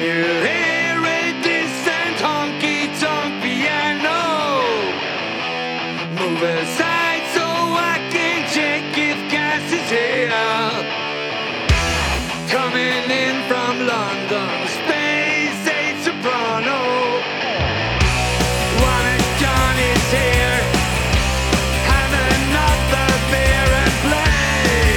you hear a distant honky-tonk piano? Move aside so I can check if gas is here. Coming in from London, Space 8 Soprano. Wanna John is here. Have another beer and play.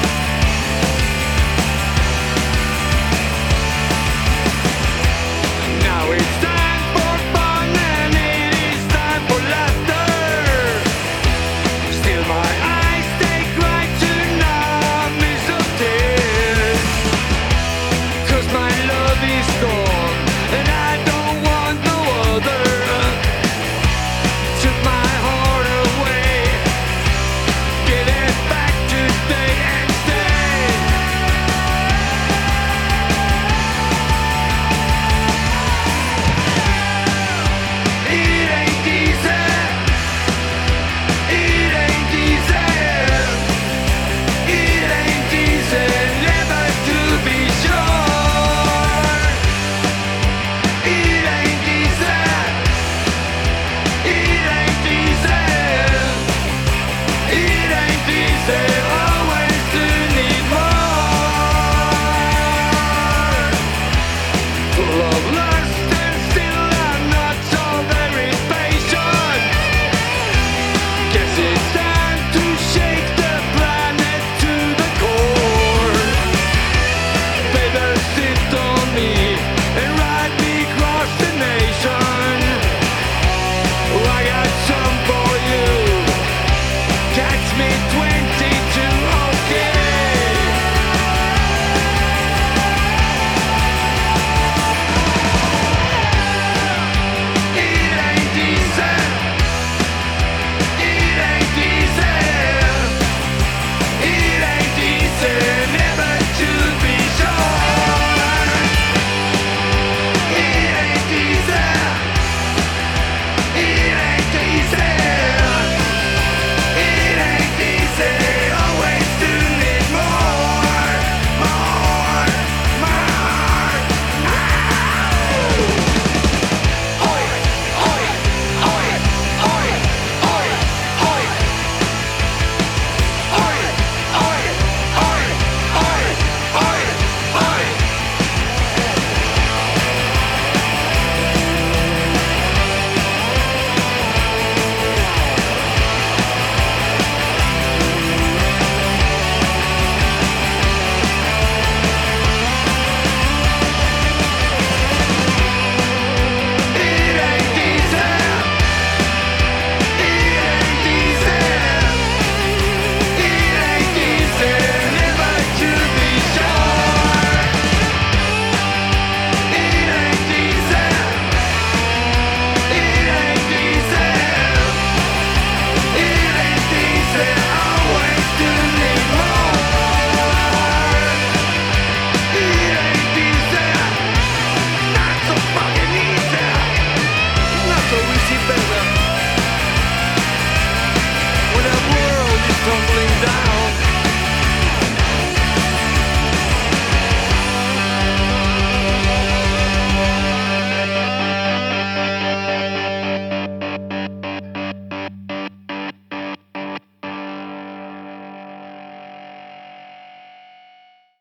Now it's time for fun and it is time for laughter. Still my eyes take right to numbness of tears. 'Cause my love is gone and I don't want no other. Took my heart away. Give it back today and stay. It ain't easy. It ain't easy. It ain't easy never to be sure. It ain't easy. It ain't easy. It ain't easy.